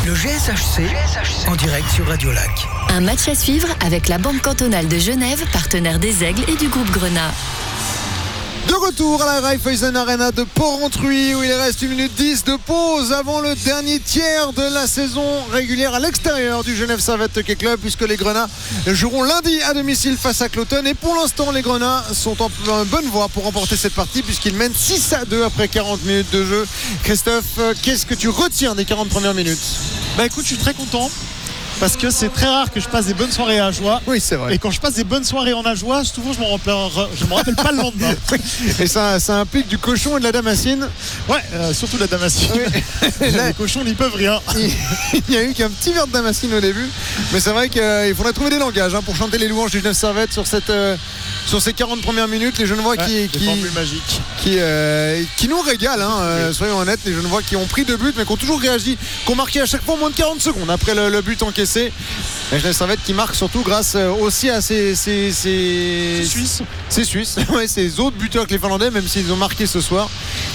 Le GSHC en direct sur Radio Lac. Un match à suivre avec la Banque cantonale de Genève, partenaire des Aigles et du groupe Grenat. De retour à la Raiffeisen Arena de Port-Rentruy où il reste 1 minute 10 de pause avant le dernier tiers de la saison régulière à l'extérieur du Genève Servette Hockey Club, puisque les Grenats joueront lundi à domicile face à Cloton. Et pour l'instant, les Grenats sont en bonne voie pour remporter cette partie puisqu'ils mènent 6-2 après 40 minutes de jeu. Christophe, qu'est-ce que tu retiens des 40 premières minutes ? Écoute, je suis très content. Parce que c'est très rare que je passe des bonnes soirées à Ajoie. Oui, c'est vrai. Et quand je passe des bonnes soirées en Ajoie, souvent je me rappelle pas le lendemain. Et ça implique du cochon et de la damascine. Ouais, surtout la damascine. Oui. Les cochons n'y peuvent rien. Il n'y a eu qu'un petit verre de damascine au début. Mais c'est vrai qu'il faudrait trouver des langages pour chanter les louanges du Genève Servette sur ces 40 premières minutes. Les Genevois qui nous régalent, soyons honnêtes. Les Genevois qui ont pris 2 buts mais qui ont toujours réagi, qui ont marqué à chaque fois moins de 40 secondes après le but encaissé. La Genève Servette qui marque surtout grâce aussi à ces Suisses. Ces Suisses, ouais, ces autres buteurs que les Finlandais, même s'ils ont marqué ce soir.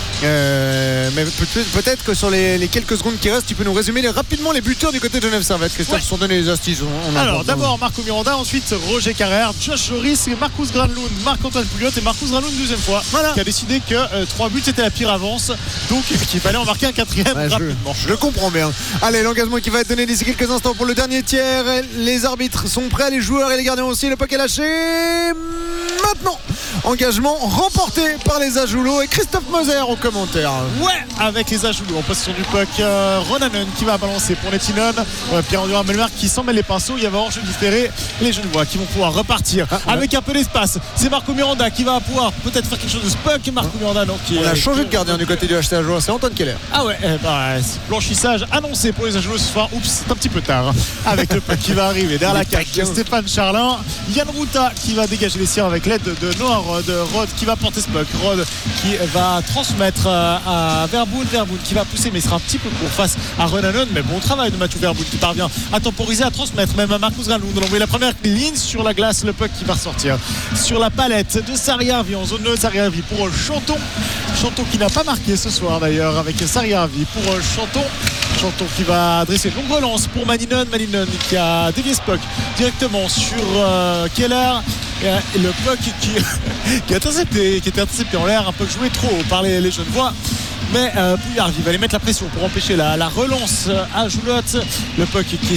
Mais peut-être que sur les quelques secondes qui restent, tu peux nous résumer rapidement les buteurs du côté de Genève Servette. Christophe, sont donné les astuces. Alors d'abord Marco Miranda, ensuite Roger Carrère, Josh Joris, Marcus Granlund, Marc-Antoine Pouliot et Marcus Granlund deuxième fois, qui a décidé que 3 buts c'était la pire avance, donc qu'il fallait en marquer un 4e rapidement. Je le comprends bien. Allez, l'engagement qui va être donné d'ici quelques instants pour le dernier tiers. Les arbitres sont prêts, les joueurs et les gardiens aussi. Le puck est lâché maintenant. Engagement remporté par les Ajoulots et Christophe Moser au commentaire. Ouais, avec les Ajoulots en possession du puck, Ronanen qui va balancer pour Nettinen, Pierre-André Melmark qui s'en mêle les pinceaux. Il y avait hors-jeu différé. Les Genevois qui vont pouvoir repartir avec un peu d'espace. C'est Marco Miranda qui va pouvoir peut-être faire quelque chose de ce puck. Marco Miranda donc on a changé de gardien du côté du HC Ajoie, c'est Antoine Keller. Ah ouais, blanchissage annoncé pour les Ajoulots ce soir. Oups, c'est un petit peu tard avec le puck qui va arriver derrière la cage. Stéphane Charlin, Yann Routa qui va dégager les siens avec l'aide de Noah Rod qui va porter ce puck. Rod qui va transmettre à Verboon qui va pousser mais il sera un petit peu court face à Ronanen, mais bon travail de Mathieu Verboon qui parvient à temporiser, à transmettre même à Marcus Granlund. On envoie la première ligne sur la glace, le puck qui va ressortir sur la palette de Sariarvi en zone 2. Sariarvi pour Chanton qui n'a pas marqué ce soir d'ailleurs avec Sariarvi pour Chanton qui va adresser une longue relance pour Maninen qui a dévié ce puck directement sur Keller. Et le puck qui était intercepté en l'air, un peu joué trop haut par les Genevois. Mais Pouillard va aller mettre la pression pour empêcher la relance à Joulotte. Le puck qui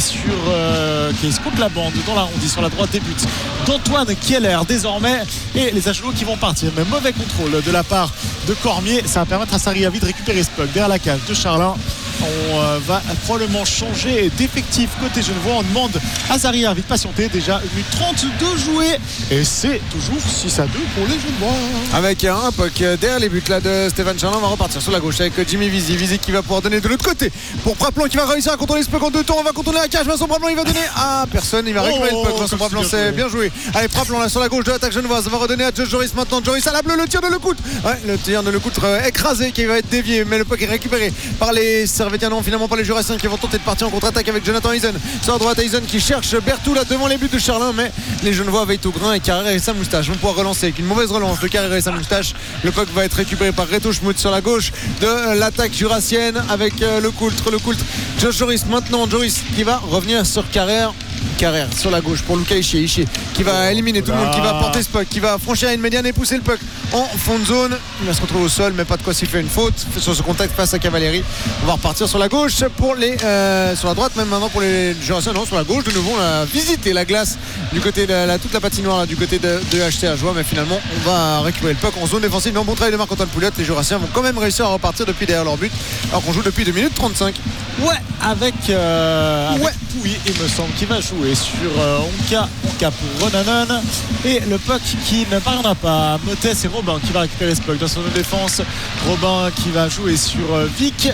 est contre la bande dans l'arrondi sur la droite des buts d'Antoine Keller désormais. Et les Ajoulots qui vont partir. Mais mauvais contrôle de la part de Cormier. Ça va permettre à Sariavi de récupérer ce puck derrière la cage de Charlin. On va probablement changer d'effectif côté Genevois. On demande à Sariavi de patienter. Déjà 1 minute 32 jouées et c'est toujours 6-2 pour les Genevois. Avec un puck derrière les buts là de Stéphane Charlin. On va repartir sur la gauche avec Jimmy Vizi qui va pouvoir donner de l'autre côté pour Praplan qui va réussir à contrôler ce puck en 2 temps. On va contourner la cage. Vincent Praplan il va donner à personne. Il va récupérer le puck. Vincent Praplan, c'est bien joué. Allez, Praplan là sur la gauche de l'attaque genevoise. Ça va redonner à Josh Joris maintenant. Joris à la bleue. Le tir de Lecoutre. Ouais, le tir de Lecoutre écrasé qui va être dévié. Mais le puck est récupéré par les Servétiens. Non, finalement pas les Jurassiens qui vont tenter de partir en contre-attaque avec Jonathan Eisen. Sur la droite, Eisen qui cherche Berthoud là devant les buts de Charlin. Mais les Genevois veillent au grain et Carrère et sa moustache vont pouvoir relancer avec une mauvaise relance de Carrère et sa moustache. Le puck va être récupéré par Reto Schmutt sur la gauche de l'attaque jurassienne avec Lecoutre. Josh Joris maintenant. Joris qui va revenir sur Carrère sur la gauche pour Luca Ishii qui va éliminer tout le monde, qui va porter ce puck, qui va franchir à une médiane et pousser le puck en fond de zone. Il va se retrouver au sol mais pas de quoi s'il fait une faute sur ce contact face à Cavalieri. On va repartir sur la gauche pour les sur la droite même maintenant pour les Jurassiens. Non, sur la gauche de nouveau. On a visité la glace du côté de toute la patinoire là, du côté de HC Ajoie, mais finalement on va récupérer le puck en zone défensive. Mais bon travail de Marc-Antoine Pouliot. Les Jurassiens vont quand même réussir à repartir depuis derrière leur but alors qu'on joue depuis 2 minutes 35. Ouais, avec Pouy il me semble qui va jouer sur Onka pour Ronanen et le puck qui ne parviendra pas. Mottes et Robin qui va récupérer ce puck dans son défense. Robin qui va jouer sur Vic,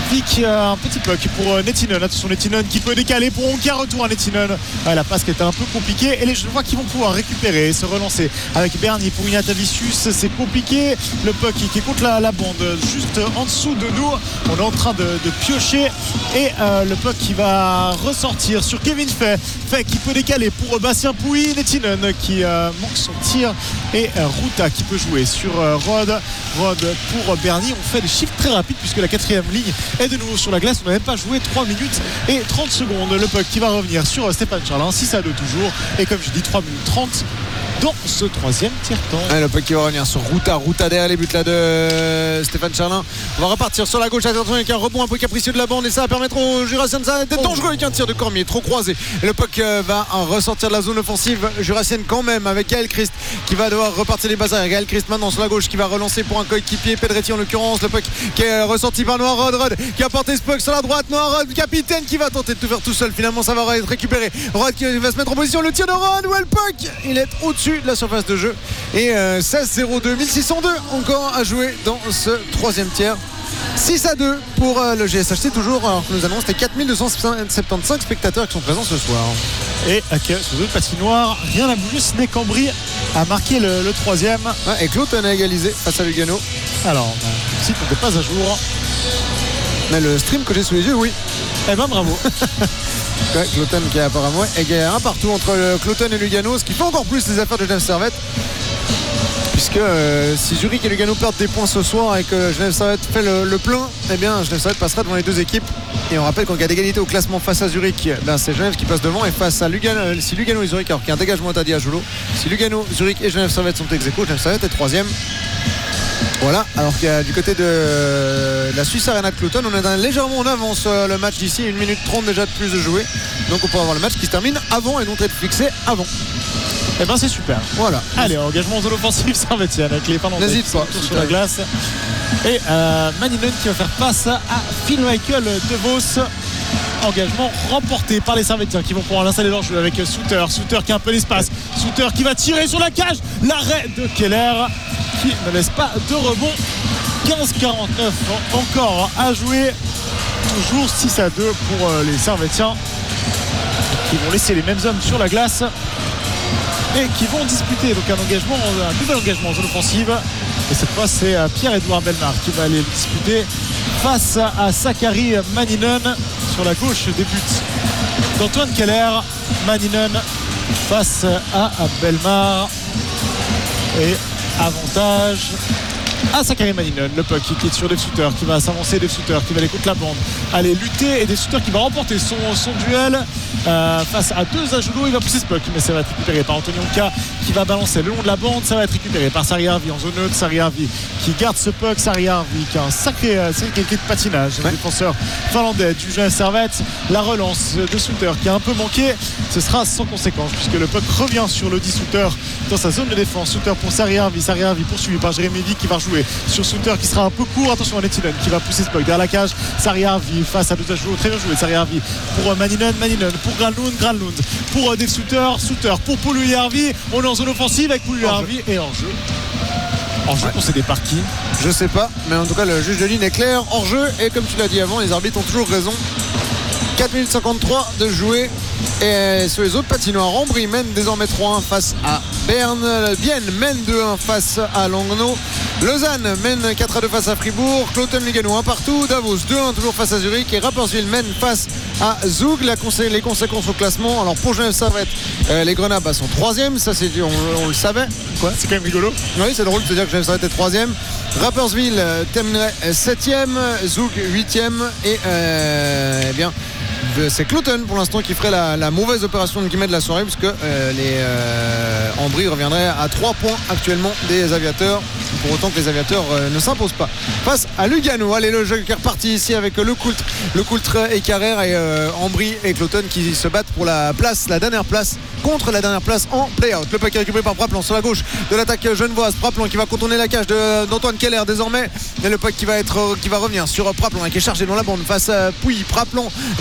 un petit puck pour Nettinen. Attention, Nettinen qui peut décaler pour Onka. Retour à Nettinen. La passe qui était un peu compliquée et les Genevois qui vont pouvoir récupérer et se relancer avec Bernier pour Ignatavicius. C'est compliqué. Le puck qui est contre la bande juste en dessous de nous. On est en train de piocher Et le puck qui va ressortir sur Kevin Fay. Fay qui peut décaler pour Bastien Pouy. Nettinen qui manque son tir. Et Ruta qui peut jouer sur Rod. Rod pour Bernie. On fait des chiffres très rapides puisque la 4e ligne est de nouveau sur la glace. On n'a même pas joué 3 minutes et 30 secondes. Le puck qui va revenir sur Stéphane Charlin. 6-2 toujours. Et comme je dis, 3 minutes 30 dans ce 3e tiers-temps. Le puck qui va revenir sur Ruta derrière les buts là de Stéphane Charlin. On va repartir sur la gauche. Attention avec un rebond un peu capricieux de la bande et ça va permettre au Jurassien d'être dangereux avec un tir de Cormier trop croisé. Et le puck va ressortir de la zone offensive jurassienne quand même avec Gaël Christ qui va devoir repartir les bases. Gaël Christ maintenant sur la gauche qui va relancer pour un coéquipier Pedretti en l'occurrence. Le puck qui est ressorti par Noah Rod qui a porté ce puck sur la droite. Noah Rod capitaine qui va tenter de tout faire tout seul. Finalement ça va être récupéré. Rod qui va se mettre en position. Le tir de Rod où est le puck, il est au-dessus de la surface de jeu et 16-0-2 1602 encore à jouer dans ce 3e tiers. 6-2 pour le GSHC toujours. Alors que nous annonce les 4275 spectateurs qui sont présents ce soir. Et sur deux patinoires, rien n'a bougé, ce n'est qu'Ambry a marqué le 3e. Et Cloton a égalisé face à Lugano. Alors, le site n'était pas à jour. Mais le stream que j'ai sous les yeux, oui. Eh ben bravo. Cloton qui est apparemment égal un partout entre Cloton et Lugano, ce qui fait encore plus les affaires de Genève Servette. Puisque si Zurich et Lugano perdent des points ce soir et que Genève Servette fait le plein, eh bien Genève Servette passera devant les deux équipes. Et on rappelle qu'en cas d'égalité au classement face à Zurich, c'est Genève qui passe devant, et face à Lugano, si Lugano et Zurich, alors qu'il y a un dégagement interdit à Joulot, si Lugano, Zurich et Genève Servette sont ex aequo, Genève Servette est 3e. Voilà, alors qu'il y a du côté de la Suisse Arena de Cloton, on est légèrement en avance le match d'ici, 1 minute 30 déjà de plus de jouer. Donc on peut avoir le match qui se termine avant et donc être fixé avant. Eh ben c'est super. Voilà. Allez, engagement en zone offensive Servetienne avec les Finlandais. N'hésite pas sur la glace. Et Maninen qui va faire face à Phil Michael De Vos. Engagement remporté par les Servetiens qui vont pouvoir l'installer dans le jeu avec Souter. Souter qui a un peu d'espace. Souter qui va tirer sur la cage. L'arrêt de Keller qui ne laisse pas de rebond. 15-49 encore à jouer. Toujours 6-2 pour les Servetiens qui vont laisser les mêmes hommes sur la glace et qui vont disputer donc un nouvel engagement en zone offensive. Et cette fois c'est Pierre-Edouard Bellemare qui va aller le disputer face à Sakari Maninen sur la gauche des buts d'Antoine Keller. Maninen face à Bellemare et avantage à Sakari Maninen. Le puck qui est sur Dave Souter qui va s'avancer, Dave Souter qui va aller contre la bande, aller lutter, et Dave Souter qui va remporter son duel face à deux Ajoulot. Il va pousser ce puck mais ça va être récupéré par Anthony Onka qui va balancer le long de la bande. Ça va être récupéré par Sari Arvi en zone neutre. Sari Arvi qui garde ce puck. Sari Arvi qui a un sacré qualité de patinage, le défenseur finlandais du Genève Servette. La relance de Souter qui a un peu manqué, ce sera sans conséquence puisque le puck revient sur le 10 Souter dans sa zone de défense. Souter pour Sari Arvi. Sari Arvi poursuivi par Jérémy Vic qui va jouer sur Souter qui sera un peu court. Attention à Nettinen qui va pousser ce puck derrière la cage. Sari Arvi face à deux Ajoulot. Très bien joué Sari Arvi pour Maninen pour Granlund pour Dave Souter pour Poulouy Arvi. On est en zone offensive avec Poulouy Arvi et en jeu. En jeu concédé par qui? Je sais pas, mais en tout cas le juge de ligne est clair, hors jeu, et comme tu l'as dit avant, les arbitres ont toujours raison. 4 minutes 53 de jouer. Et sur les autres patinoires, Ambry mène désormais 3-1 face à Berne. Bienne mène 2-1 face à Langnau. Lausanne mène 4-2 face à Fribourg. Cloton Lugano 1 partout. Davos 2-1 toujours face à Zurich. Et Rapperswil mène face à Zug. Les conséquences au classement. Alors pour Genève Servette, les Grenades sont 3e. Ça c'est on le savait. Quoi, c'est quand même rigolo. Oui, c'est drôle de se dire que Genève Servette est 3e. Rapperswil terminerait 7e. Zug 8e. Et eh bien c'est Cloton pour l'instant qui ferait la mauvaise opération de guillemets de la soirée, puisque les Ambry reviendraient à 3 points actuellement des Aviateurs, pour autant que les Aviateurs ne s'imposent pas face à Lugano. Allez, le jeu qui est reparti ici avec le Coultre et Carrère, et Ambry et Cloton qui se battent pour la dernière place contre la dernière place en play-out. Le puck est récupéré par Praplan sur la gauche de l'attaque genevoise. Praplan qui va contourner la cage d'Antoine Keller désormais, et le puck qui va revenir sur Praplan qui est chargé dans la bande face à Pouy. Praplan et avantage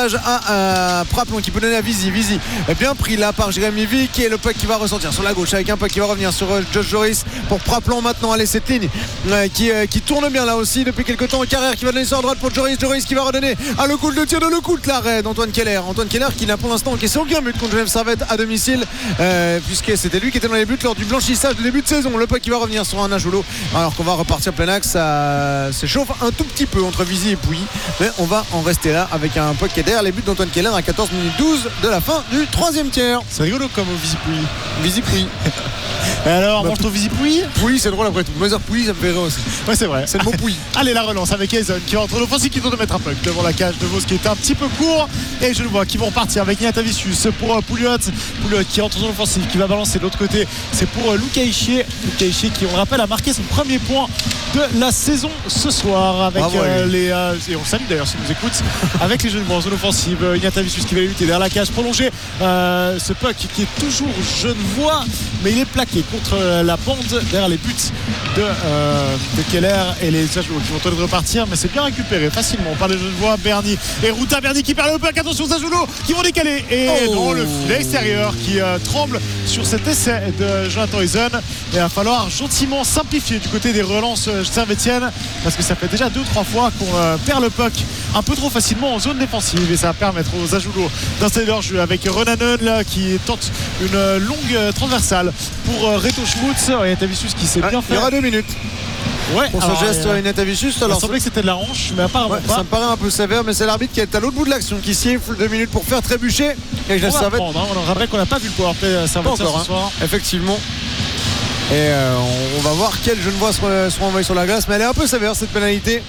passage à Praplon qui peut donner à Vizy. Vizy est bien pris là par Jérémy Vick et le puck qui va ressortir sur la gauche avec un puck qui va revenir sur Josh Joris pour Praplon maintenant. Allez, cette ligne qui tourne bien là aussi depuis quelques temps. Carrère qui va donner sur la droite pour Joris qui va redonner à Lecoultre, le tir de Lecoultre, l'arrêt d'Antoine Keller qui n'a pour l'instant encaissé aucun but contre Genève Servette à domicile puisque c'était lui qui était dans les buts lors du blanchissage de début de saison. Le puck qui va revenir sur un Ajolo alors qu'on va repartir plein axe. Ça s'échauffe un tout petit peu entre Vizy et Pouilly, mais on va en rester là avec un puck qui est derrière les buts d'Antoine Keller à 14 minutes 12 de la fin du troisième tiers. C'est rigolo comme au Vizy-Pouilly. Vizy-Pouilly. Et alors, mange ton Vizy-Pouilly. Pouilly, c'est drôle après tout. Moi, Pouilly, ça me fait rire aussi. Ouais, c'est vrai. C'est le mot Pouilly. Allez, la relance avec Jason qui va entre l'offensive qui doit mettre un puck devant la cage de Vos qui était un petit peu court. Et je le vois qui vont repartir avec Ignatavicius pour Pouliot qui rentre dans l'offensive, qui va balancer de l'autre côté. C'est pour Luca Ischier. Luca Ischier qui, on le rappelle, a marqué son premier point de la saison ce soir avec et on salue d'ailleurs s'il nous écoute avec les jeunes en zone offensive. Ignatavicius qui va lutter derrière la cage prolongée. Ce puck qui est toujours genevois, mais il est plaqué contre la bande derrière les buts de Keller et les Zajulo qui vont tenter de repartir, mais c'est bien récupéré facilement par les genevois. Berny et Ruta. Berny qui perd le puck, attention aux Zajulo qui vont décaler et dans le filet extérieur qui tremble sur cet essai de Jonathan Eisen. Il va falloir gentiment simplifier du côté des relances servétiennes parce que ça fait déjà 2-3 fois qu'on perd le puck un peu trop facilement en zone défensive et ça va permettre aux Zajulo d'installer leur jeu avec Renanen là, qui tente une longue transversale pour Reto Schmutz. Ignatavicius qui s'est bien fait. Il y aura 2 minutes. Ouais, pour ce geste Ignatavicius. Il semblait que c'était de la hanche, mais apparemment pas. Ça me paraît un peu sévère, mais c'est l'arbitre qui est à l'autre bout de l'action qui siffle 2 minutes pour faire trébucher. Et on rappelle qu'on n'a pas vu le powerplay Servette ce soir. Effectivement. Et on va voir quels Genevois seront envoyés sur la glace, mais elle est un peu sévère cette pénalité.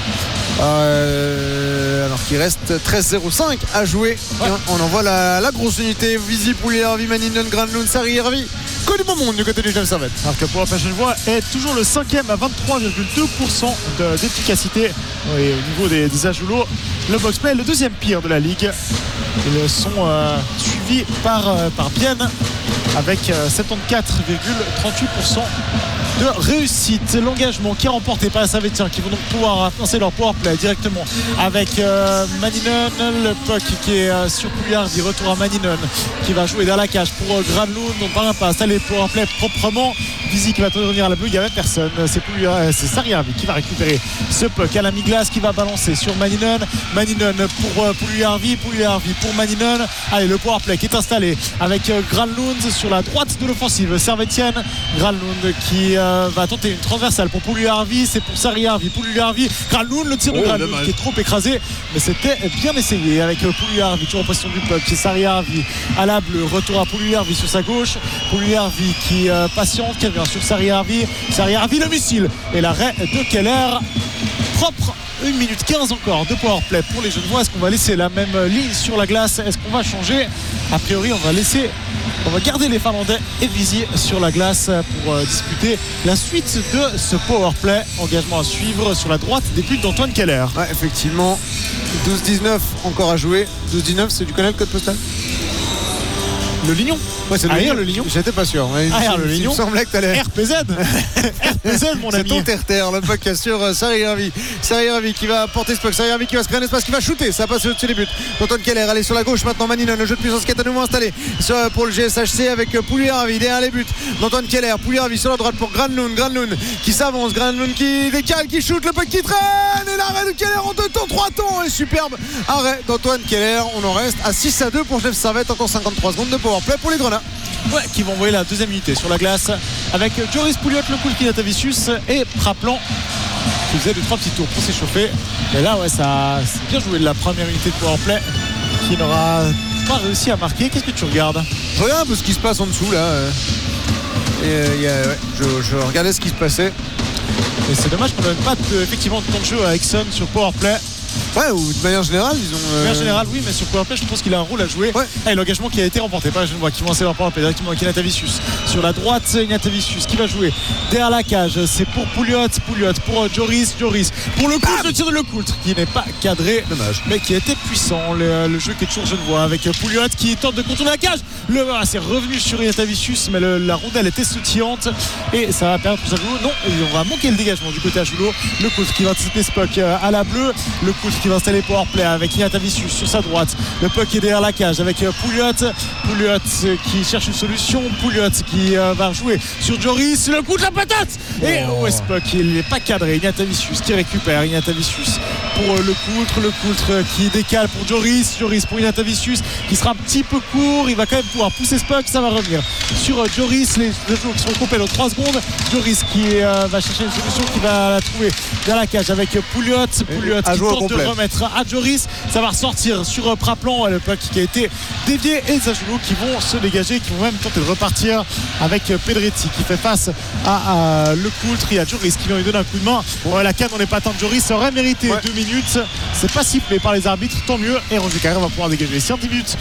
Alors qu'il reste 13-05 à jouer. Ouais. On envoie la grosse unité. Vizy, Pouliot, Maninen, Granlund, Sari, Hervy. Que du bon monde du côté du Genève Servette. Alors que pour la Genevois est toujours le 5e à 23,2% d'efficacité au niveau des Ajulo. Le box-play est le 2e pire de la ligue. Ils sont suivis par Bienne avec 74,38% de réussite. L'engagement qui est remporté par les Servétiens qui vont donc pouvoir lancer leur powerplay directement avec Maninen. Le puck qui est sur Pouliard, dit retour à Maninen qui va jouer dans la cage pour Granlund. On ne parvient pas à installer le powerplay proprement. Vizy qui va revenir à la bleue, il n'y a même personne. C'est Sariavi qui va récupérer ce puck à la mi-glace qui va balancer sur Maninen. Maninen pour Pouliarvi pour Maninen. Allez, le powerplay qui est installé avec Granlund sur la droite de l'offensive servétienne. Granlund qui va tenter une transversale pour Pouliarvi, c'est pour Sariarvi. Granlund, le tir de Granlund qui est trop écrasé, mais c'était bien essayé avec Pouliarvi toujours en possession du puck. C'est Sariarvi à la bleue, retour à Pouliarvi sur sa gauche. Pouliarvi qui patiente, qui revient sur Sariarvi, le missile et l'arrêt de Keller propre. 1 minute 15 encore de powerplay pour les Genevois. Est-ce qu'on va laisser la même ligne sur la glace? Est-ce qu'on va changer? A priori on va garder les Finlandais et Vizy sur la glace pour disputer la suite de ce powerplay. Engagement à suivre sur la droite des buts d'Antoine Keller. Ouais, effectivement, 12-19 encore à jouer. 12-19, c'est du canal code postal? Le Lignon. Ouais, c'est le Lignon. J'étais pas sûr. Le Lignon. Il me semblait que t'allais. RPZ. RPZ, mon ami. C'est ton terre-terre. Le puck sur Sariavi qui va porter ce puck. Sariavi qui va se créer un espace, qui va shooter. Ça passe au-dessus des buts. Antoine Keller, allez sur la gauche maintenant. Maninen, le jeu de puissance qui est à nouveau installé pour le GSHC avec Pouliarvi derrière les buts d'Antoine Keller. Pouliarvi sur la droite pour Granlund qui s'avance. Granlund qui décale, qui shoot. Le puck qui traîne. Et l'arrêt de Keller en 2 temps, 3 temps. Et superbe arrêt d'Antoine Keller. On en reste à 6-2 pour Genève Servette. Encore 53 secondes de powerplay pour les Grenats. Ouais, qui vont envoyer la deuxième unité sur la glace avec Joris Pouliot, le coup de Ignatavicius et Praplan qui faisait 2-3 petits tours pour s'échauffer. Et là, ouais, ça c'est bien joué de la première unité de powerplay qui n'aura pas réussi à marquer. Qu'est-ce que tu regardes? Je regarde un peu ce qui se passe en dessous là. Je regardais ce qui se passait. Et c'est dommage qu'on ne donne pas effectivement de temps de jeu à Exxon sur powerplay. Ouais, ou de manière générale, disons. De manière générale, oui, mais sur powerplay, je pense qu'il a un rôle à jouer. Ouais. Et l'engagement qui a été remporté par les Genevois qui vont lancer leur powerplay directement avec Ignatavicius. Sur la droite, Ignatavicius qui va jouer derrière la cage. C'est pour Pouliot pour Joris. Pour Lecoultre, le tir de Lecoultre qui n'est pas cadré. Dommage. Mais qui était puissant. Le jeu qui est toujours Genevois avec Pouliot qui tente de contourner la cage. C'est revenu sur Ignatavicius, mais la rondelle était sautillante. Et ça va permettre pour Ajulo. Non, on va manquer le dégagement du côté Ajulo. Lecoultre qui va tester ce puck à la bleue. Lecoultre qui va installer powerplay avec Ignatavicius sur sa droite. Le puck est derrière la cage avec Pouliot qui cherche une solution. Pouliot qui va jouer sur Joris. Le coup de la patate et Westpuck il n'est pas cadré. Ignatavicius qui récupère. Ignatavicius pour le Coultre qui décale pour Joris pour Ignatavicius qui sera un petit peu court. Il va quand même pouvoir pousser ce puck. Ça va revenir sur Joris. Les deux joueurs qui sont coupés dans 3 secondes. Joris qui va chercher une solution, qui va la trouver dans la cage avec Pouliot qui tente de remettre à Joris. Ça va ressortir sur Praplan. Le puck qui a été dévié et les Ajulots qui vont se dégager, qui vont même tenter de repartir avec Pedretti qui fait face à le Coultre. Il y a Joris qui vient lui donner un coup de main. La canne on n'est pas tant de Joris, ça aurait mérité 2 minutes. C'est pas sifflé par les arbitres, tant mieux. Et Roger Carré va pouvoir dégager les 10 minutes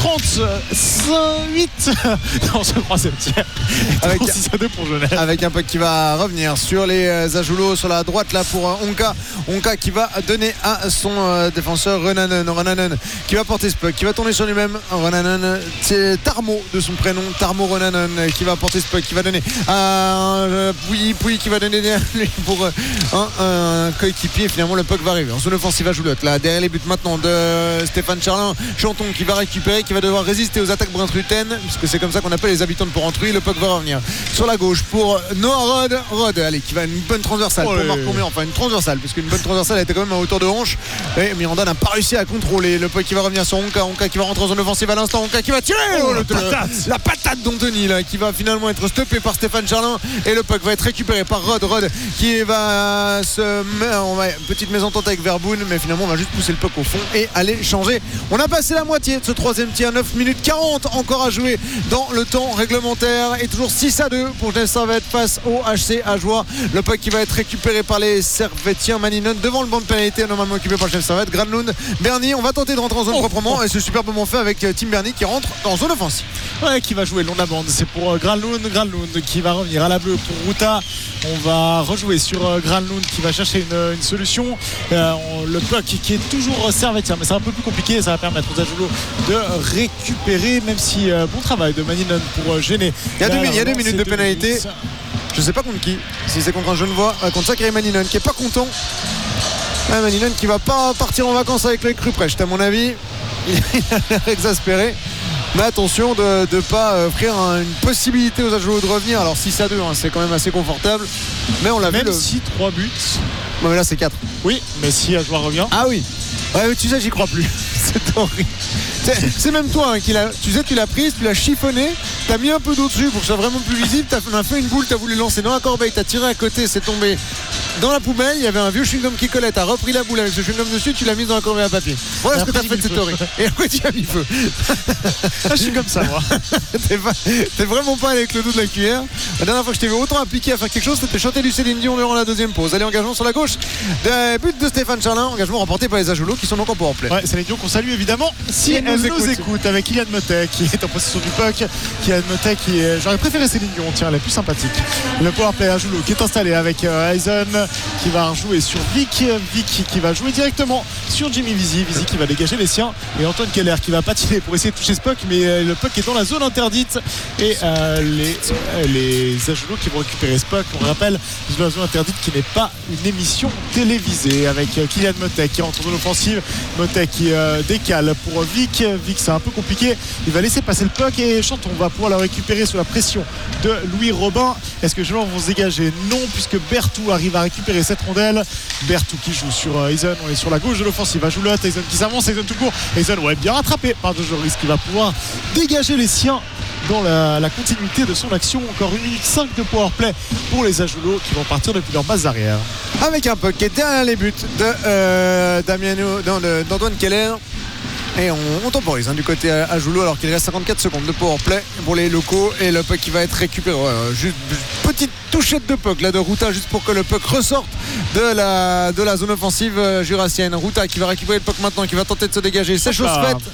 38 dans ce troisième tiers. Avec 6-2 pour Genève. Avec un puck qui va revenir sur les Ajulots sur la droite là pour Onka qui va donner à son défenseur Renanen qui va porter ce puck, qui va tourner sur lui-même. Renanen, c'est Tarmo de son prénom, Tarmo Renanen qui va porter ce puck, qui va donner à Pouilly qui va donner derrière lui pour un coéquipier. Finalement le puck va arriver en zone offensive à Joulotte là derrière les buts maintenant de Stéphane Charlin. Chanton qui va récupérer, qui va devoir résister aux attaques Bruntruten parce que c'est comme ça qu'on appelle les habitants de Port-Rentruy. Le puck va revenir sur la gauche pour Noah Rod allez, qui va une bonne transversale pour Marc Comé, enfin une transversale parce qu'une bonne transversale a été quand même à hauteur de hanche et Miranda n'a pas réussi à contrôler. Le puck qui va revenir sur Onka qui va rentrer en zone offensive à l'instant. Onka qui va tirer la patate d'Anthony là, qui va finalement être stoppé par Stéphane Charlin et le puck va être récupéré par Rod qui va petite mésentente avec Verboon, mais finalement on va juste pousser le puck au fond et aller changer. On a passé la moitié de ce troisième tiers, 9 minutes 40 encore à jouer dans le temps réglementaire et toujours 6-2 pour Genève Servette face au HC Ajoie. Le puck qui va être récupéré par les Servettiens. Maninon devant le banc de pénalité normalement occupé par Genève Servette. Granlund, Berny, on va tenter de rentrer en zone proprement et c'est superbement fait avec Tim Berny qui rentre en zone offensive. Qui va jouer le long de la bande, c'est pour Granlund qui va revenir à la bleue pour Ruta. On va rejouer sur Granlund qui va chercher une solution. Le puck qui est toujours Servetien, mais c'est un peu plus compliqué. Ça va permettre aux Ajulots de récupérer, même si bon travail de Maninon pour gêner. Il y a 2 minutes de pénalité. Je sais pas contre qui, si c'est contre un Genevois, contre Zachary Maninon qui est pas content. Maninon qui va pas partir en vacances avec les Cruprecht à mon avis. Il a l'air exaspéré. Mais attention de ne pas offrir une possibilité aux Ajulots de revenir. Alors 6-2 c'est quand même assez confortable. Mais on l'a vu. Même si 3 buts. Non mais là c'est 4. Oui, mais si Ajoie revient. Ah oui. Ouais, mais tu sais, j'y crois plus. C'est horrible. C'est même toi qui l'a. Tu sais, tu l'as prise, tu l'as chiffonné, t'as mis un peu d'eau dessus pour que ce soit vraiment plus visible. T'as fait une boule, t'as voulu lancer dans la corbeille, t'as tiré à côté, c'est tombé dans la poubelle. Il y avait un vieux chewing-gum qui collait, t'as repris la boule avec ce chewing-gum dessus, tu l'as mise dans la corbeille à papier. Voilà ce que t'as fait de cette horrible. Et après, tu as mis feu. Je suis comme ça, moi. T'es vraiment pas allé avec le dos de la cuillère. La dernière fois que je t'ai vu autant appliqué à faire quelque chose, c'était chanter du Céline Dion durant la deuxième pause. Allez, engagement sur la gauche. But de Stéphane Charlin, engagement remporté par les Ajulots qui sont donc en powerplay. Ouais, Céline Dion qu'on salue évidemment si elle nous écoute avec Kylian Motet qui est en possession du puck. Kylian Motet qui est. J'aurais préféré Céline Dion, tiens, elle est plus sympathique. Le powerplay Ajulots qui est installé avec Eisen qui va rejouer sur Vic qui va jouer directement sur Jimmy Vizi qui va dégager les siens et Antoine Keller qui va patiner pour essayer de toucher ce puck, mais le puck est dans la zone interdite et les Ajulots qui vont récupérer ce puck. On rappelle la zone interdite qui n'est pas une émission télévisée avec Kylian Motet qui rentre en zone offensive. Motet qui décale pour Vic c'est un peu compliqué, il va laisser passer le puck et Chanton va pouvoir le récupérer sous la pression de Louis Robin. Est-ce que les joueurs vont se dégager? Non, puisque Berthoud arrive à récupérer cette rondelle. Berthoud qui joue sur Eisen, on est sur la gauche de l'offensive à Joulotte. Eisen qui s'avance, Eisen tout court, Eisen bien rattrapé par De Joris qui va pouvoir dégager les siens dans la continuité de son action. Encore 1 minute 5 de powerplay pour les Ajulots qui vont partir depuis leur base arrière avec un puck qui est derrière les buts d'Antoine Keller. Et on temporise du côté Ajulots alors qu'il reste 54 secondes de powerplay pour les locaux et le puck qui va être récupéré. Juste petite touchette de puck là de Ruta juste pour que le puck ressorte de la zone offensive jurassienne. Ruta qui va récupérer le puck maintenant, qui va tenter de se dégager. C'est chose faite.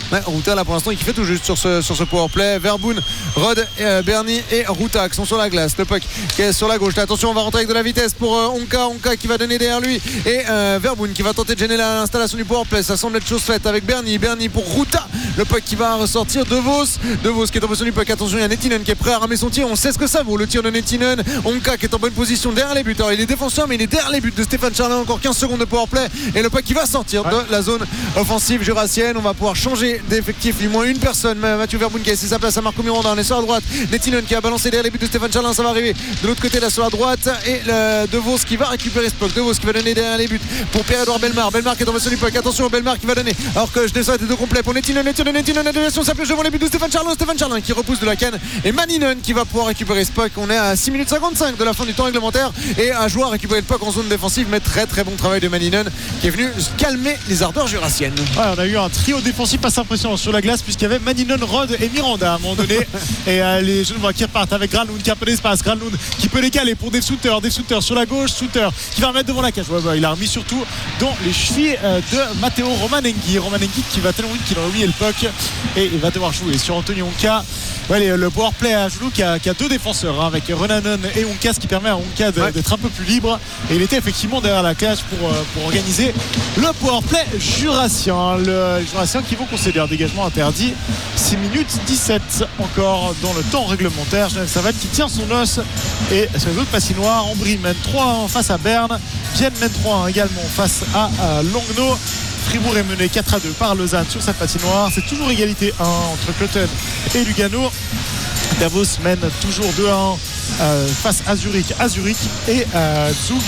Ouais, Ruta là pour l'instant qui fait tout juste sur ce powerplay. Verboen, Rod, Bernie et Ruta qui sont sur la glace. Le puck qui est sur la gauche. Là, attention, on va rentrer avec de la vitesse pour Onka qui va donner derrière lui et Verboen qui va tenter de gêner l'installation du powerplay. Ça semble être chose faite avec Bernie pour Ruta. Le puck qui va ressortir de Vos qui est en position du puck. Attention, il y a Nettinen qui est prêt à ramer son tir. On sait ce que ça vaut le tir de Nettinen. Onka qui est en bonne position derrière les buts. Alors, il est défenseur mais il est derrière les buts de Stéphane Charlin. Encore 15 secondes de powerplay et le puck qui va sortir de la zone offensive jurassienne. On va pouvoir changer d'effectif, du moins une personne. Mathieu Verboen qui a laissé sa place à Marco Miranda. On est sur la droite. Nettinen qui a balancé derrière les buts de Stéphane Charlin. Ça va arriver de l'autre côté là sur la droite. Et De Vos qui va récupérer ce puck. De Vos qui va donner derrière les buts pour Pierre-Edouard Bellemare. Bellemare qui est en position du puck. Attention, Bellemare qui va donner. Alors que je descends était de complet pour Nettinen. La déviation s'appelle devant les buts de Stéphane Charlin qui repousse de la canne. Et Maninen qui va pouvoir récupérer ce puck. On est à 6 minutes 55 de la fin du temps réglementaire. Et un joueur a récupéré le puck en zone défensive. Mais très très bon travail de Maninen qui est venu calmer les ardeurs jurassiennes. Ouais, on a eu un trio défensif assez impressionnant sur la glace puisqu'il y avait Maninen, Rod et Miranda à un moment donné. Et les jeunes voix qui repartent avec Granlund qui a un peu d'espace. Granlund qui peut décaler pour Dave Souter sur la gauche. Souter qui va remettre devant la cage. Il a remis surtout dans les chevilles de Matteo Romanenki qui va tellement vite qu'il a remis le puck et il va devoir jouer sur Anthony Onka. Ouais, le powerplay à genoux qui a deux défenseurs avec Renanen et Onka, ce qui permet à Onka d'être un peu plus libre, et il était effectivement derrière la cage pour organiser le powerplay jurassien. Le jurassien qui vont concéder un dégagement interdit. 6 minutes 17 encore dans le temps réglementaire. Genève Servette qui tient son os, et sur les autres patinoires, Ambry mène 3-1 face à Berne, Vienne mène 3-1 également face à Langnau. Fribourg est mené 4-2 par Lausanne sur cette patinoire. C'est toujours égalité 1 entre Cloton et Lugano. Davos mène toujours 2-1 face à Zurich et Zug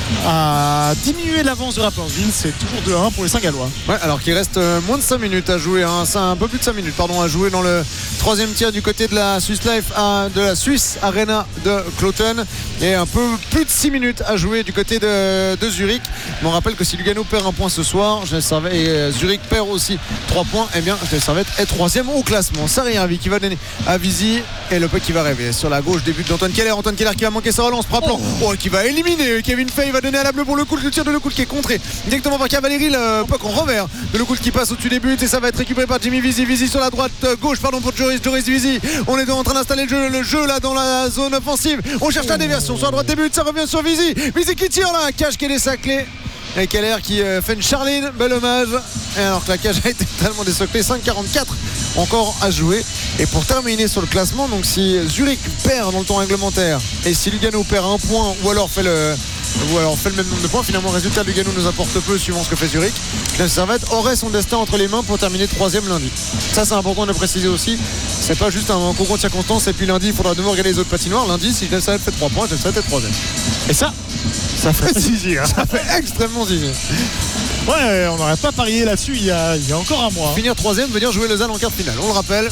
a diminué l'avance de Rapperswil. C'est toujours 2-1 pour les Saint-Gallois. Ouais, alors qu'il reste moins de 5 minutes à jouer, un peu plus de 5 minutes à jouer dans le troisième tir du côté de la Swiss Life, de la Swiss Arena de Cloton, et un peu plus de 6 minutes à jouer du côté de Zurich. Mais on rappelle que si Lugano perd un point ce soir et Zurich perd aussi 3 points, et bien Genève Servette est 3e au classement. Sariavi qui va donner à Visi, et le puck qui va rêver sur la gauche, début d'Antoine Keller qui va manquer sa relance, Praplan qui va éliminer Kevin Fay, va donner à la bleue pour le tir de Lecoult qui est contré directement par Cavalieri. Le puck en revers de Lecoult qui passe au-dessus des buts, et ça va être récupéré par Jimmy Visi sur la droite gauche pour Joris Visi. On est en train d'installer le jeu là dans la zone offensive. On cherche la déversion sur la droite des buts, ça revient sur Visi qui tire là, cage qui est désaclée. Et Keller qui fait une charline, bel hommage. Et alors que la cage a été totalement désoclée. 5,44 encore à jouer. Et pour terminer sur le classement, donc si Zurich perd dans le temps réglementaire et si Lugano perd un point ou alors fait le même nombre de points, finalement le résultat de Lugano nous apporte peu suivant ce que fait Zurich, Genève Servette aurait son destin entre les mains pour terminer 3e lundi. Ça c'est important de préciser aussi. C'est pas juste un concours de circonstances et puis lundi il faudra de nouveau regarder les autres patinoires. Lundi si Genève Servette fait 3 points, Genève Servette est 3e. Et ça fait zizi, hein. Ça fait extrêmement zizi. Ouais, on n'aurait pas parié là-dessus il y a encore un mois. Finir 3e veut dire jouer Lausanne en quart de finale. On le rappelle.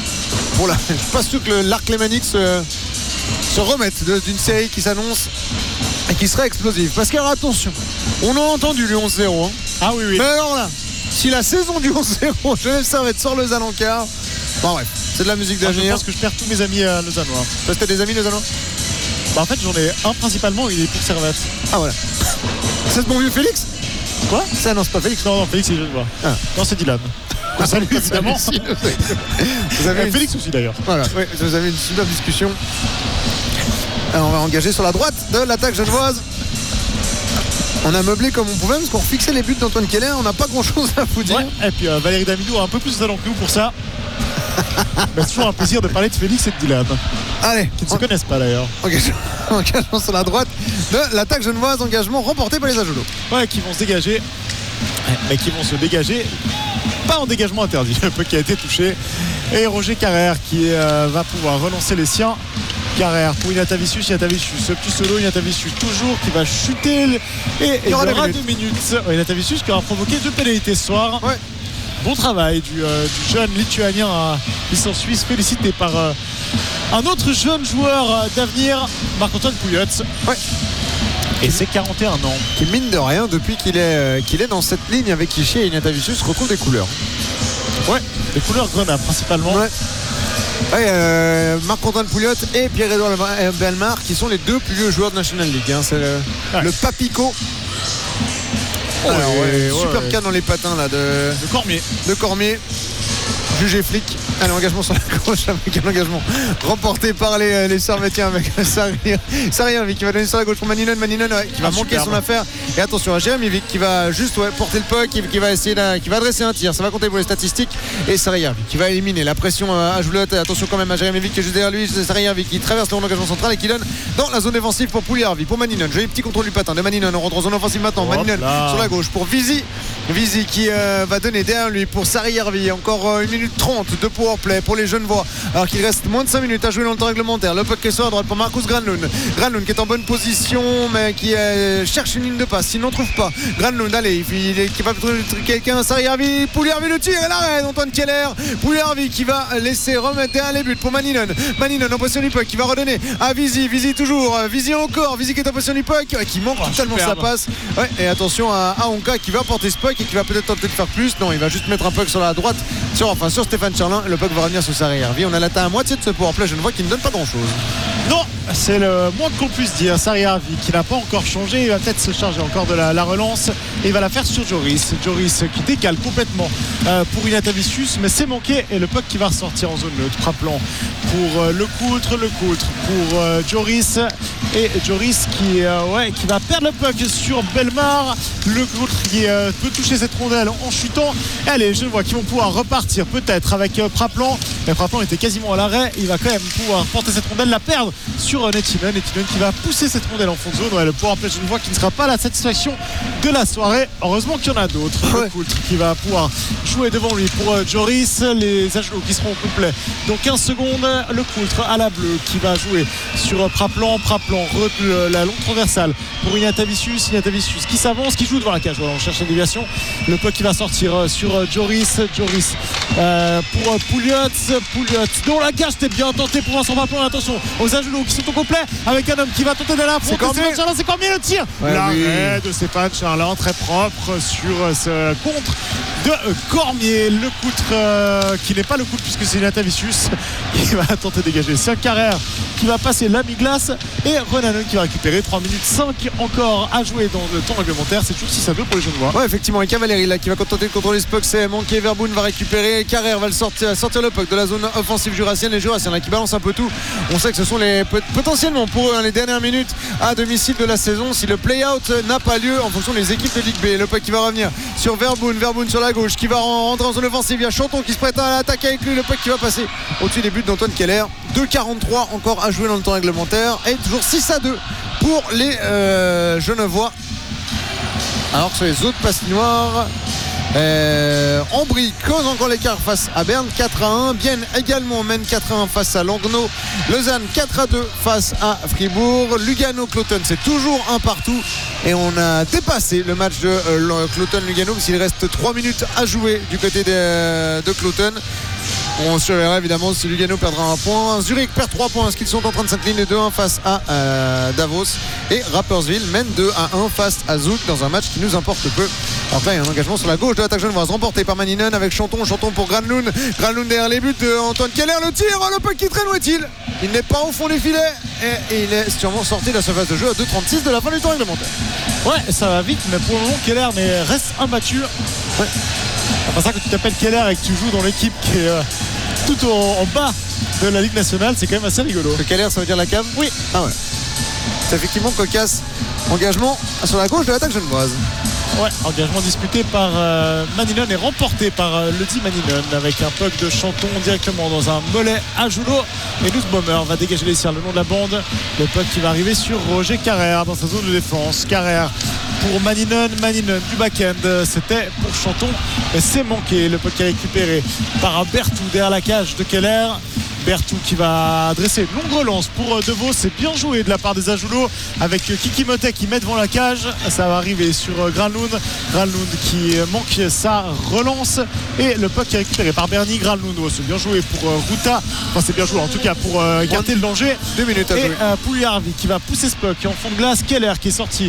Je suis pas sûr que l'Arc Lémanique se remette d'une série qui s'annonce et qui serait explosive. Parce qu'alors attention, on a entendu le 11-0. Ah oui. Mais alors là, si la saison du 11-0, Genève Servette sort Lausanne en quart, bon bref, c'est de la musique d'avenir. Je pense que je perds tous mes amis lausannois. Toi, t'as des amis lausannois? En fait, j'en ai un principalement, il est pour Servette. Ah voilà. C'est ce bon vieux Félix? Quoi? Ça non, c'est pas Félix. Non, Félix, c'est Genevois. Non, c'est Dylan. Salut, évidemment. Vous avez Félix aussi d'ailleurs. Voilà, oui, vous avez une super discussion. Alors, on va engager sur la droite de l'attaque genevoise. On a meublé comme on pouvait parce qu'on fixait les buts d'Antoine Keller. On n'a pas grand chose à vous dire. Ouais, et puis Valérie Damidou a un peu plus de talent que nous pour ça. C'est toujours un plaisir de parler de Félix et de Dylan. Allez, qui ne se connaissent pas d'ailleurs. Engagement sur la droite de l'attaque genevoise. Engagement remporté par les Ajoulots. Ouais, qui vont se dégager. Mais qui vont se dégager. Pas en dégagement interdit, le peu qui a été touché. Et Roger Carrère qui va pouvoir relancer les siens. Carrère pour Ignatavicius plus solo, Ignatavicius toujours qui va chuter. Et il y aura 2 minutes. Ignatavicius qui aura provoqué 2 pénalités ce soir. Ouais. Bon travail du jeune lituanien à licence suisse, félicité par un autre jeune joueur d'avenir, Marc-Antoine Pouillots. Ouais. Et c'est 41 ans. Qui mine de rien, depuis qu'il est dans cette ligne avec Kiché et Ignatavicius, retrouve des couleurs. Ouais, des couleurs grenades principalement. Ouais. Marc-Antoine Pouillots et Pierre-Edouard Bellemare qui sont les 2 plus vieux joueurs de National League. C'est le Papico. Super canne dans les patins là, de Cormier. jugé flic. Allez, engagement sur la gauche avec un engagement remporté par les Servetiens avec Sarriarvi qui va donner sur la gauche pour Maninon qui va manquer son affaire. Et attention à Jérémy Vick qui va juste porter le puck, qui va essayer qui va adresser un tir. Ça va compter pour les statistiques. Et Sarriarvi qui va éliminer la pression à Joulotte. Attention quand même à Jérémy Vick qui est juste derrière lui. Sarriarvi qui traverse le engagement central et qui donne dans la zone défensive pour Pouliarvi, pour Maninon. Joli petit contrôle du patin de Maninon. On rentre en zone offensive maintenant. Maninon sur la gauche pour Vizy qui va donner derrière lui pour Sarriarvi. Encore 1 minute 30 de powerplay pour les Genevois alors qu'il reste moins de 5 minutes à jouer dans le temps réglementaire. Le puck qui est sur la droite pour Marcus Granlund qui est en bonne position mais qui cherche une ligne de passe. S'il n'en trouve pas, Granlund, allez, il est capable de trouver quelqu'un. Sarriarvi, Pouliarvi le tir et l'arrêt d'Antoine Keller. Pouliarvi qui va laisser remettre derrière les buts pour Maninon en position du puck qui va redonner à Vizy toujours, Vizy encore, Vizy qui est en position du puck qui manque totalement sa passe. Ouais, et attention à Onka qui va porter ce puck et qui va peut-être tenter de faire plus. Non, il va juste mettre un puck sur la droite sur Stéphane Charlin. Le puck va revenir sur Sarriarvi. On a l'atteint à moitié de ce powerplay. Je ne vois qu'il ne donne pas grand chose. Non, c'est le moins qu'on puisse dire. Sarriarvi qui n'a pas encore changé, il va peut-être se charger encore de la relance et il va la faire sur Joris qui décale complètement pour Ignatavicius, mais c'est manqué et le puck qui va ressortir en zone neutre. Frappant pour le coultre pour Joris et Joris qui va perdre le puck sur Bellemare. Le coultre qui peut toucher cette rondelle en chutant. Allez, je vois qu'ils vont pouvoir repartir peut-être avec Praplan, mais Praplan était quasiment à l'arrêt. Il va quand même pouvoir porter cette rondelle, la perdre sur Nettinen qui va pousser cette rondelle en fond de zone. Le powerplay, je vois qui ne sera pas la satisfaction de la soirée. Heureusement qu'il y en a d'autres. Le coultre qui va pouvoir jouer devant lui pour Joris. Les agelots qui seront au complet dans 15 secondes. Le coultre à la bleue qui va jouer sur Praplan la longue transversale pour Ignatavicius qui s'avance, qui joue devant la cage. Voilà, on cherche la déviation. Le puck qui va sortir sur Joris pour Pouliot dont la cage était bien tentée pour Vincent Praplan. Attention aux agelots qui sont au complet avec un homme qui va tenter d'aller affronter Stéphane Charlin. C'est Cormier le tir. L'arrêt de Stéphane Charlin très propre sur ce contre de Cormier. Le coultre qui n'est pas le coultre puisque c'est Ignatavicius qui va tenter de dégager. C'est un Carrère qui va passer la mi-glace et Renanen qui va récupérer 3 minutes 5 encore à jouer dans le temps réglementaire. C'est toujours 6-2 pour les Genevois. Ouais, effectivement, et Cavalieri là qui va tenter de contrôler ce puck, c'est manqué. Verboon va récupérer, Carrère va sortir le puck de la zone offensive jurassienne. Les Jurassiens là qui balancent un peu tout. On sait que ce sont potentiellement pour eux les dernières minutes à domicile de la saison si le play-out n'a pas lieu en fonction des équipes de Ligue B. Le puck qui va revenir sur Verboon sur la gauche qui va rentrer en zone offensive. Il y a Chanton qui se prête à l'attaque avec lui. Le puck qui va passer au-dessus des buts d'Antoine Keller. 2,43 encore à jouer dans le temps réglementaire et toujours 6-2 pour les Genevois. Alors que sur les autres patinoires, Ambry cause encore l'écart face à Berne 4-1. Bienne également mène 4-1 face à Langnau. Lausanne 4-2 face à Fribourg. Lugano-Cloton, c'est toujours un partout et on a dépassé le match de Cloton-Lugano parce qu'il reste 3 minutes à jouer du côté de Cloton. On surveillera évidemment si Lugano perdra un point. Zurich perd 3 points parce qu'ils sont en train de s'incliner 2-1 face à Davos. Et Rapperswil mène 2-1 face à Zouk dans un match qui nous importe peu. Alors là il y a un engagement sur la gauche de l'attaque genevoise remporté par Maninon avec Chanton pour Granlund derrière les buts d'Antoine Keller. Le tir, le puck qui traîne, où est-il? Il n'est pas au fond des filets et il est sûrement sorti de la surface de jeu à 2,36 de la fin du temps réglementaire. Ouais, ça va vite, mais pour le moment Keller reste imbattu. Ouais. C'est pas ça que tu t'appelles Keller et que tu joues dans l'équipe qui est tout en bas de la Ligue nationale. C'est quand même assez rigolo. Le Keller, ça veut dire la cave? Oui. Ah ouais. C'est effectivement cocasse. Engagement sur la gauche de l'attaque genevoise. Ouais, engagement disputé par Maninon et remporté par le dit Maninon avec un puck de Chanton directement dans un mollet à Joulot. Et Nussbaumer va dégager les tirs le long de la bande. Le puck qui va arriver sur Roger Carrère dans sa zone de défense. Carrère pour Maninon du back-end, c'était pour Chanton et c'est manqué. Le puck qui est récupéré par Berthoud derrière la cage de Keller. Berthoud qui va adresser une longue relance pour De Vos. C'est bien joué de la part des Ajoulot avec Kiki Motet qui met devant la cage. Ça va arriver sur Granlund qui manque sa relance et le puck qui est récupéré par Bernie. Granlund, c'est bien joué pour Ruta, enfin c'est bien joué en tout cas pour écarter le danger. 2 minutes à jouer. Et Pouliarvi qui va pousser ce puck en fond de glace. Keller qui est sorti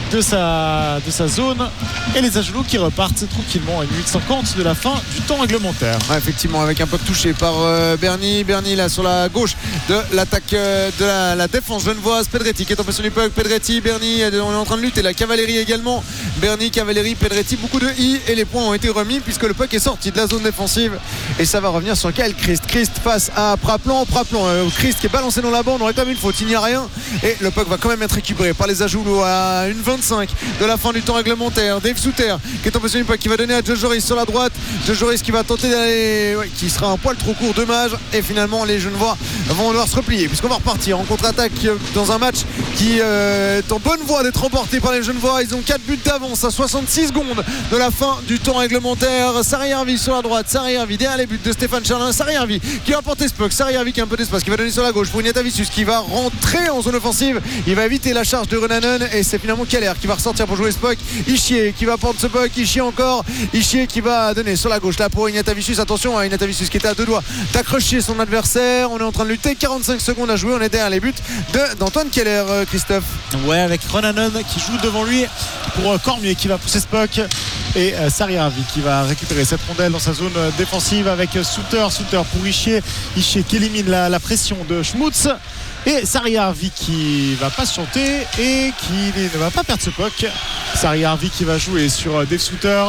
de sa zone. Et les Agelots qui repartent tranquillement à 1 minute 50 de la fin du temps réglementaire. Ouais, effectivement, avec un peu touché par Bernie là sur la gauche de l'attaque de la défense genevoise. Pedretti qui est en position du puck. Pedretti, Bernie, on est en train de lutter. La cavalerie également. Bernie, cavalerie, Pedretti, beaucoup de I et les points ont été remis puisque le puck est sorti de la zone défensive et ça va revenir sur Kyle Christ. Christ face à Praplan. Christ qui est balancé dans la bande, on réclame une faute, il n'y a rien et le puck va quand même être récupéré par les Agelots à 1,25 de la fin du temps réglementaire. Dave Souter qui est en position du puck, qui va donner à Joe Joris sur la droite. Joe Joris qui va tenter d'aller, qui sera un poil trop court, dommage, et finalement les Genevois vont devoir se replier puisqu'on va repartir en contre-attaque dans un match qui est en bonne voie d'être remporté par les Genevois. Ils ont 4 buts d'avance à 66 secondes de la fin du temps réglementaire. Sarri-Harvey sur la droite, Sarri-Harvey derrière les buts de Stéphane Charlin. Sarri-Harvey qui va porter ce puck, Sarri-Harvey qui a un peu d'espace, qui va donner sur la gauche pour Ignatavicius qui va rentrer en zone offensive. Il va éviter la charge de Renanen et c'est finalement Keller qui va ressortir pour jouer ce puck. Ischier qui va porter ce puck, Ischier encore, Ischier qui va donner sur la gauche là pour Ignatavicius. Attention à Ignatavicius qui était à 2 doigts d'accrocher son adversaire. On est en train de lutter, 45 secondes à jouer, on est derrière les buts d'Antoine Keller. Christophe. Ouais, avec Renanen qui joue devant lui pour Cormier qui va pousser ce puck et Sarri-Harvey qui va récupérer cette rondelle dans sa zone défensive avec Souter pour Ischier qui élimine la pression de Schmutz. Et Sarri-Harvey qui va patienter et qui ne va pas perdre ce puck. Sarri-Harvey qui va jouer sur Dave Souter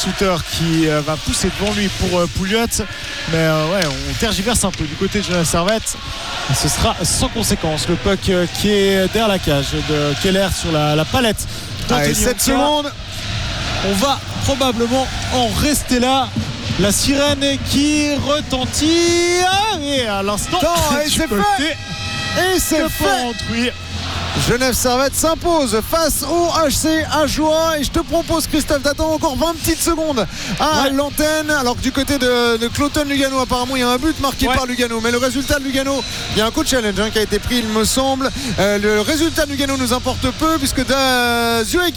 qui va pousser devant lui pour Pouliot. Mais on tergiverse un peu du côté de Genève Servette. Et ce sera sans conséquence. Le puck qui est derrière la cage de Keller sur la palette. Allez, 7 secondes. On va probablement en rester là. La sirène qui retentit. Et à l'instant, et c'est fait. Et c'est fait. Genève Servette s'impose face au HC Ajoie et je te propose, Christophe, d'attendre encore 20 petites secondes à l'antenne, alors que du côté de Cloton Lugano apparemment il y a un but marqué par Lugano, mais le résultat de Lugano, il y a un coup de challenge qui a été pris il me semble. Le résultat de Lugano nous importe peu puisque Zurich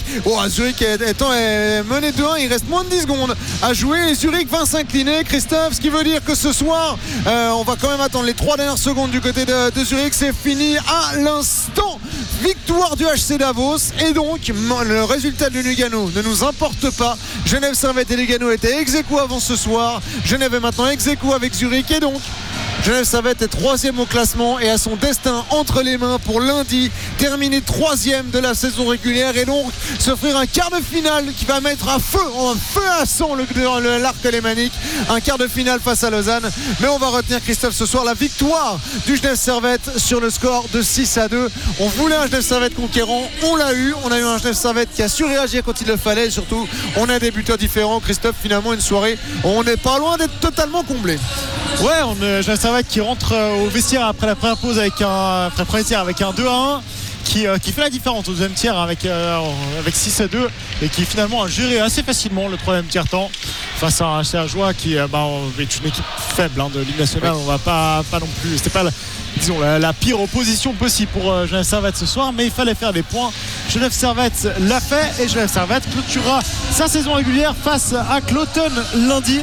est mené 2-1, il reste moins de 10 secondes à jouer et Zurich va s'incliner, Christophe, ce qui veut dire que ce soir on va quand même attendre les 3 dernières secondes du côté de Zurich. C'est fini à l'instant. Victoire du HC Davos et donc le résultat de Lugano ne nous importe pas. Genève Servette et Lugano étaient ex-aequo avant ce soir. Genève est maintenant ex-aequo avec Zurich et donc Genève Servette est 3e au classement et a son destin entre les mains pour lundi terminer 3e de la saison régulière et donc s'offrir un quart de finale qui va mettre en feu à sang l'arc alémanique. Un quart de finale face à Lausanne. Mais on va retenir, Christophe, ce soir la victoire du Genève Servette sur le score de 6-2. On voulait un Genève Servette conquérant, on l'a eu. On a eu un Genève Servette qui a su réagir quand il le fallait. Et surtout, on a des buteurs différents. Christophe, finalement, une soirée, on n'est pas loin d'être totalement comblé. Ouais, Genève Servette qui rentre au vestiaire après la première pause avec un 2-1 qui fait la différence au deuxième tiers avec 6-2 et qui finalement a géré assez facilement le troisième tiers-temps face à un HC Ajoie qui est une équipe faible de Ligue nationale. On va pas non plus, c'était pas la pire opposition possible pour Genève Servette ce soir, mais il fallait faire des points. Genève Servette l'a fait et Genève Servette clôturera sa saison régulière face à Cloton lundi.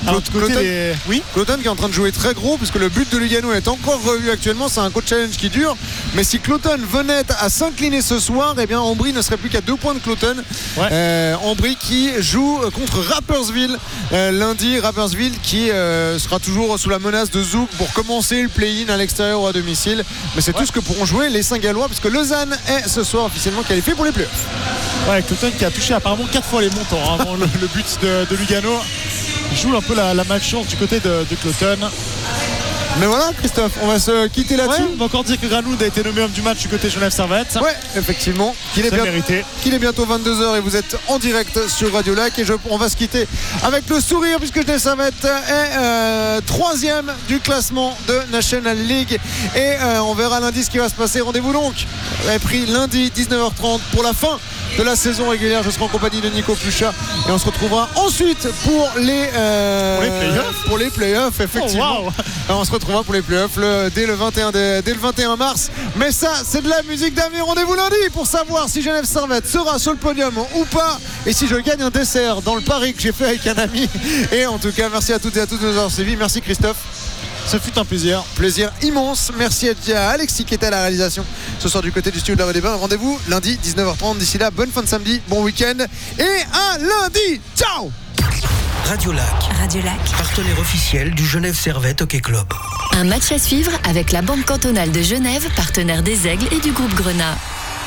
Cloton qui est en train de jouer très gros puisque le but de Lugano est encore revu actuellement. C'est un coach challenge qui dure, mais si Cloton venait à s'incliner ce soir, eh bien Ambry ne serait plus qu'à 2 points de Cloton. Ambry qui joue contre Rapperswil lundi. Rapperswil qui sera toujours sous la menace de Zouk pour commencer le play-in à l'extérieur ou à domicile, mais c'est tout ce que pourront jouer les Saint-Gallois puisque Lausanne est ce soir officiellement qualifié pour les playoffs. Cloton qui a touché apparemment 4 fois les montants avant le but de Lugano. Il joue un peu la malchance du côté de Cloton. Mais voilà, Christophe, on va se quitter là-dessus. On va encore dire que Granoud a été nommé homme du match du côté Genève Servette. Ouais, effectivement. Qu'il est bientôt 22h et vous êtes en direct sur Radio Lac. Et on va se quitter avec le sourire puisque Genève Servette est 3e du classement de National League. Et on verra lundi ce qui va se passer. Rendez-vous donc est pris lundi 19h30 pour la fin de la saison régulière. Je serai en compagnie de Nico Pluchat et on se retrouvera ensuite pour les playoffs, effectivement. Oh, wow. On se retrouvera pour les playoffs dès le 21 mars. Mais ça, c'est de la musique d'avenir. Rendez-vous lundi pour savoir si Genève Servette sera sur le podium ou pas et si je gagne un dessert dans le pari que j'ai fait avec un ami. Et en tout cas, merci à toutes et à tous de nous avoir suivis. Merci Christophe. Ce fut un plaisir. Plaisir immense. Merci à Alexis qui était à la réalisation ce soir du côté du studio de la Vallée des Bains. Rendez-vous lundi 19h30. D'ici là, bonne fin de samedi, bon week-end et à lundi. Ciao. Radio Lac, partenaire officiel du Genève Servette Hockey Club. Un match à suivre avec la Banque cantonale de Genève, partenaire des Aigles et du groupe Grenat.